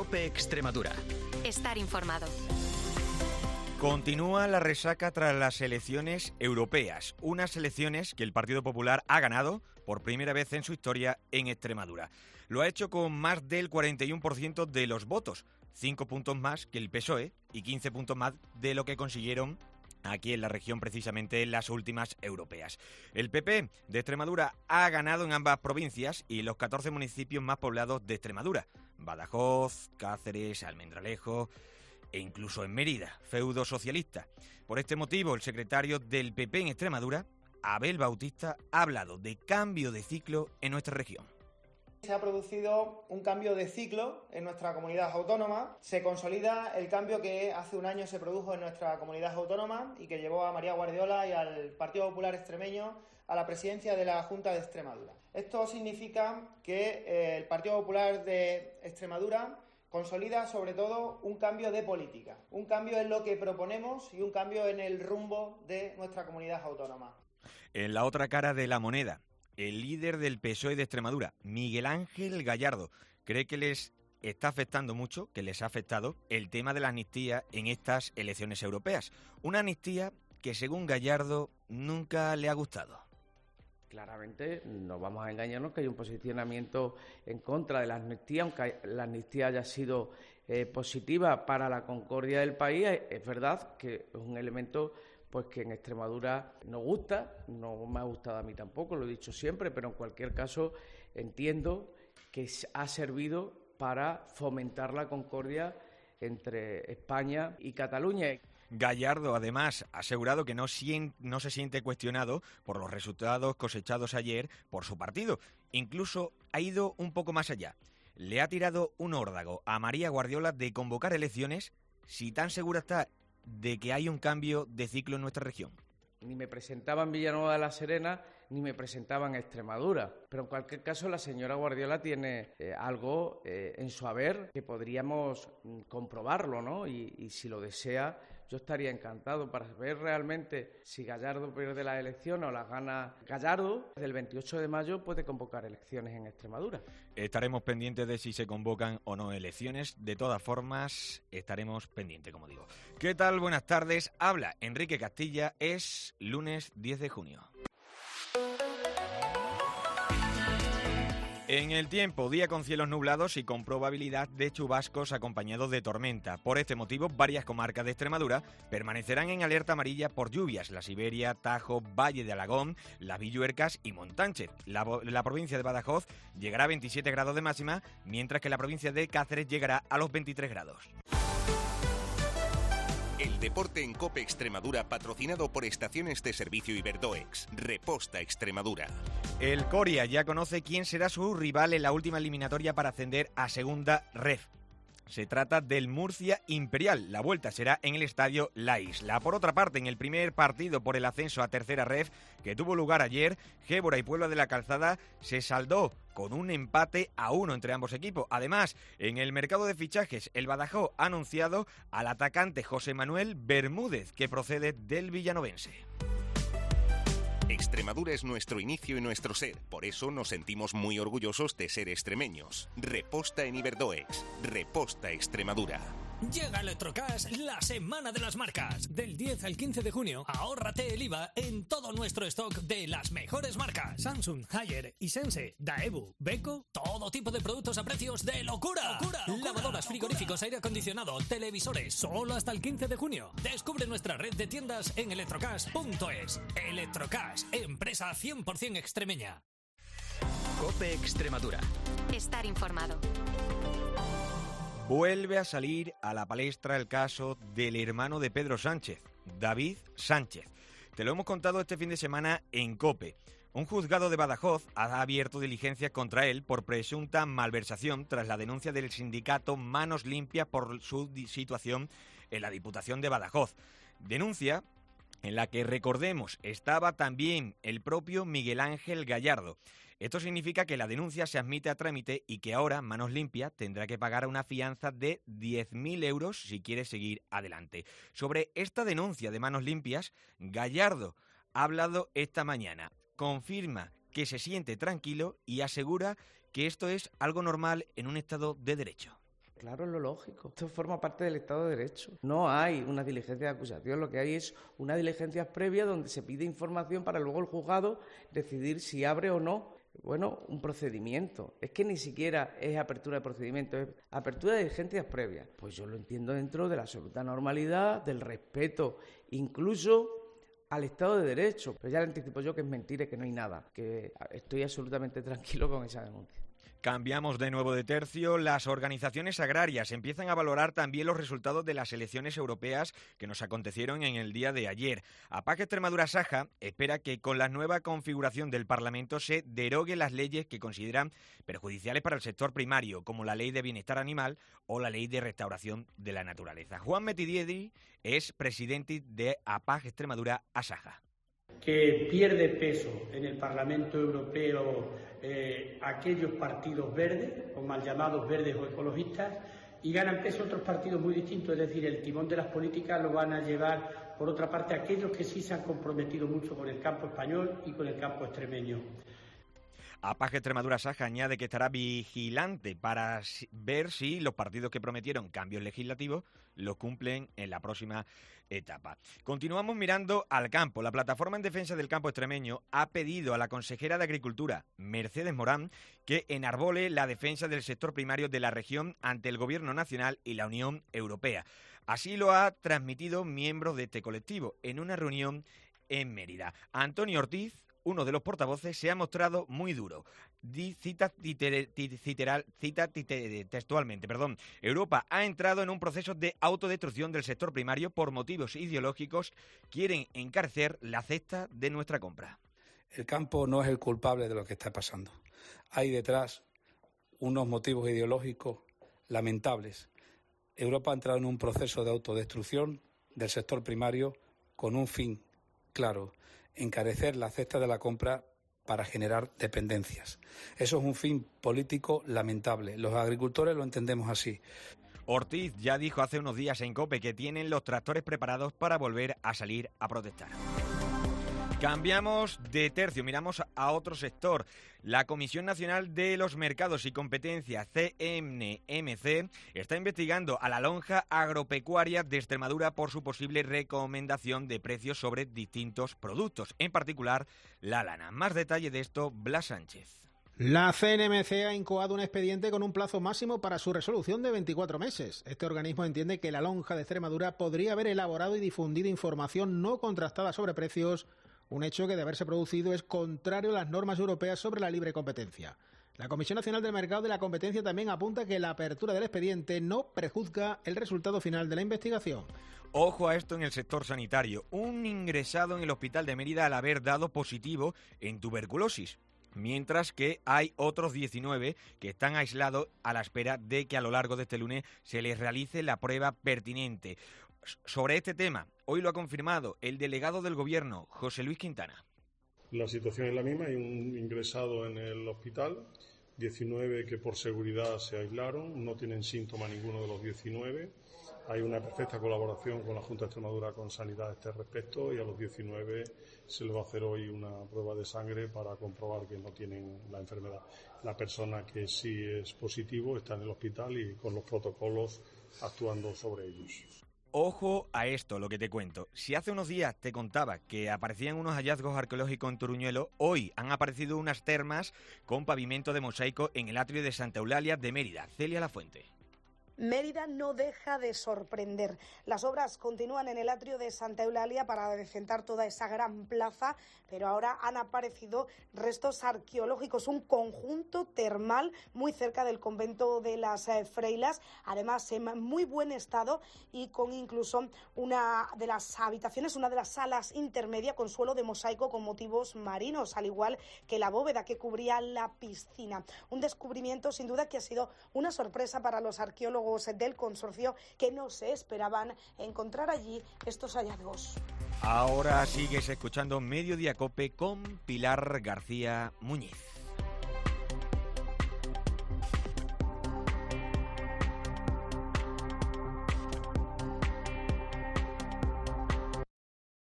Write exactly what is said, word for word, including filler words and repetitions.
COPE Extremadura. Estar informado. Continúa la resaca tras las elecciones europeas, unas elecciones que el Partido Popular ha ganado por primera vez en su historia en Extremadura. Lo ha hecho con más del cuarenta y uno por ciento de los votos, cinco puntos más que el P S O E y quince puntos más de lo que consiguieron aquí en la región, precisamente en las últimas europeas. El P P de Extremadura ha ganado en ambas provincias y en los catorce municipios más poblados de Extremadura: Badajoz, Cáceres, Almendralejo e incluso en Mérida, feudo socialista. Por este motivo, el secretario del P P en Extremadura, Abel Bautista, ha hablado de cambio de ciclo en nuestra región. Se ha producido un cambio de ciclo en nuestra comunidad autónoma. Se consolida el cambio que hace un año se produjo en nuestra comunidad autónoma y que llevó a María Guardiola y al Partido Popular extremeño a la presidencia de la Junta de Extremadura. Esto significa que eh, el Partido Popular de Extremadura consolida sobre todo un cambio de política, un cambio en lo que proponemos y un cambio en el rumbo de nuestra comunidad autónoma. En la otra cara de la moneda, el líder del P S O E de Extremadura, Miguel Ángel Gallardo, cree que les está afectando mucho, que les ha afectado el tema de la amnistía en estas elecciones europeas. Una amnistía que, según Gallardo, nunca le ha gustado. Claramente no vamos a engañarnos que hay un posicionamiento en contra de la amnistía, aunque la amnistía haya sido eh, positiva para la concordia del país. Es verdad que es un elemento pues que en Extremadura nos gusta, no me ha gustado a mí tampoco, lo he dicho siempre, pero en cualquier caso entiendo que ha servido para fomentar la concordia entre España y Cataluña. Gallardo, además, ha asegurado que no, sien- no se siente cuestionado por los resultados cosechados ayer por su partido. Incluso ha ido un poco más allá. Le ha tirado un órdago a María Guardiola de convocar elecciones si tan segura está de que hay un cambio de ciclo en nuestra región. Ni me presentaba en Villanueva de la Serena, ni me presentaba en Extremadura. Pero en cualquier caso, la señora Guardiola tiene eh, algo eh, en su haber que podríamos mm, comprobarlo, ¿no? Y, y si lo desea, yo estaría encantado para ver realmente si Gallardo pierde la elección o las gana Gallardo. Desde el veintiocho de mayo puede convocar elecciones en Extremadura. Estaremos pendientes de si se convocan o no elecciones. De todas formas, estaremos pendientes, como digo. ¿Qué tal? Buenas tardes. Habla Enrique Castilla. Es lunes diez de junio. En el tiempo, día con cielos nublados y con probabilidad de chubascos acompañados de tormenta. Por este motivo, varias comarcas de Extremadura permanecerán en alerta amarilla por lluvias: la Siberia, Tajo, Valle de Alagón, Las Villuercas y Montánchez. La, la provincia de Badajoz llegará a veintisiete grados de máxima, mientras que la provincia de Cáceres llegará a los veintitrés grados. El deporte en COPE Extremadura, patrocinado por Estaciones de Servicio Iberdoex. Reposta Extremadura. El Coria ya conoce quién será su rival en la última eliminatoria para ascender a Segunda Ref. Se trata del Murcia Imperial. La vuelta será en el estadio La Isla. Por otra parte, en el primer partido por el ascenso a Tercera Ref, que tuvo lugar ayer, Gébora y Puebla de la Calzada se saldó con un empate a uno entre ambos equipos. Además, en el mercado de fichajes, el Badajoz ha anunciado al atacante José Manuel Bermúdez, que procede del villanovense. Extremadura es nuestro inicio y nuestro ser. Por eso nos sentimos muy orgullosos de ser extremeños. Reposta en Iberdoex. Reposta Extremadura. Llega Electrocash, la semana de las marcas. Del diez al quince de junio, ahórrate el I V A en todo nuestro stock de las mejores marcas. Samsung, Haier, Hisense, Daewoo, Beko, todo tipo de productos a precios de locura. ¡Locura! locura Lavadoras, frigoríficos, aire acondicionado, televisores, solo hasta el quince de junio. Descubre nuestra red de tiendas en electrocash punto es. Electrocash, empresa cien por ciento extremeña. COPE Extremadura. Estar informado. Vuelve a salir a la palestra el caso del hermano de Pedro Sánchez, David Sánchez. Te lo hemos contado este fin de semana en COPE. Un juzgado de Badajoz ha abierto diligencias contra él por presunta malversación tras la denuncia del sindicato Manos Limpias por su situación en la Diputación de Badajoz. Denuncia en la que, recordemos, estaba también el propio Miguel Ángel Gallardo. Esto significa que la denuncia se admite a trámite y que ahora Manos Limpias tendrá que pagar una fianza de diez mil euros si quiere seguir adelante. Sobre esta denuncia de Manos Limpias, Gallardo ha hablado esta mañana. Confirma que se siente tranquilo y asegura que esto es algo normal en un Estado de Derecho. Claro, es lo lógico. Esto forma parte del Estado de Derecho. No hay una diligencia de acusación, lo que hay es una diligencia previa donde se pide información para luego el juzgado decidir si abre o no, bueno, un procedimiento. Es que ni siquiera es apertura de procedimiento, es apertura de diligencias previas. Pues yo lo entiendo dentro de la absoluta normalidad, del respeto, incluso al Estado de Derecho. Pero ya le anticipo yo que es mentira y que no hay nada, que estoy absolutamente tranquilo con esa denuncia. Cambiamos de nuevo de tercio. Las organizaciones agrarias empiezan a valorar también los resultados de las elecciones europeas que nos acontecieron en el día de ayer. APAC Extremadura-Saja espera que con la nueva configuración del Parlamento se deroguen las leyes que consideran perjudiciales para el sector primario, como la Ley de Bienestar Animal o la Ley de Restauración de la Naturaleza. Juan Metidiedi es presidente de APAC Extremadura-Saja. Que pierde peso en el Parlamento Europeo eh, aquellos partidos verdes, o mal llamados verdes o ecologistas, y ganan peso otros partidos muy distintos, es decir, el timón de las políticas lo van a llevar, por otra parte, aquellos que sí se han comprometido mucho con el campo español y con el campo extremeño. APAC Extremadura-Saja añade que estará vigilante para ver si los partidos que prometieron cambios legislativos los cumplen en la próxima etapa. Continuamos mirando al campo. La Plataforma en Defensa del Campo Extremeño ha pedido a la consejera de Agricultura, Mercedes Morán, que enarbole la defensa del sector primario de la región ante el Gobierno nacional y la Unión Europea. Así lo ha transmitido miembros de este colectivo en una reunión en Mérida. Antonio Ortiz, uno de los portavoces, se ha mostrado muy duro. Cita, titer, titeral, cita titer, textualmente, perdón. Europa ha entrado en un proceso de autodestrucción del sector primario por motivos ideológicos. Quieren encarecer la cesta de nuestra compra. El campo no es el culpable de lo que está pasando. Hay detrás unos motivos ideológicos lamentables. Europa ha entrado en un proceso de autodestrucción del sector primario con un fin claro: encarecer la cesta de la compra para generar dependencias. Eso es un fin político lamentable. Los agricultores lo entendemos así. Ortiz ya dijo hace unos días en COPE que tienen los tractores preparados para volver a salir a protestar. Cambiamos de tercio, miramos a otro sector. La Comisión Nacional de los Mercados y Competencia, C N M C, está investigando a la lonja agropecuaria de Extremadura por su posible recomendación de precios sobre distintos productos, en particular la lana. Más detalle de esto, Blas Sánchez. La C N M C ha incoado un expediente con un plazo máximo para su resolución de veinticuatro meses. Este organismo entiende que la lonja de Extremadura podría haber elaborado y difundido información no contrastada sobre precios, un hecho que, de haberse producido, es contrario a las normas europeas sobre la libre competencia. La Comisión Nacional del Mercado y de la Competencia también apunta que la apertura del expediente no prejuzga el resultado final de la investigación. Ojo a esto en el sector sanitario. Un ingresado en el hospital de Mérida al haber dado positivo en tuberculosis, mientras que hay otros diecinueve que están aislados a la espera de que a lo largo de este lunes se les realice la prueba pertinente. Sobre este tema, hoy lo ha confirmado el delegado del Gobierno, José Luis Quintana. La situación es la misma, hay un ingresado en el hospital, diecinueve que por seguridad se aislaron, no tienen síntomas ninguno de los diecinueve. Hay una perfecta colaboración con la Junta de Extremadura con Sanidad a este respecto, y a los diecinueve se les va a hacer hoy una prueba de sangre para comprobar que no tienen la enfermedad. La persona que sí es positivo está en el hospital y con los protocolos actuando sobre ellos. Ojo a esto, lo que te cuento. Si hace unos días te contaba que aparecían unos hallazgos arqueológicos en Toruñuelo, hoy han aparecido unas termas con pavimento de mosaico en el atrio de Santa Eulalia de Mérida. Celia Lafuente. Mérida no deja de sorprender. Las obras continúan en el atrio de Santa Eulalia para adecentar toda esa gran plaza, pero ahora han aparecido restos arqueológicos, un conjunto termal muy cerca del convento de las eh, Freilas, además en muy buen estado y con incluso una de las habitaciones, una de las salas intermedia con suelo de mosaico con motivos marinos, al igual que la bóveda que cubría la piscina. Un descubrimiento sin duda que ha sido una sorpresa para los arqueólogos del consorcio, que no se esperaban encontrar allí estos hallazgos. Ahora sigues escuchando Mediodía Cope con Pilar García Muñiz.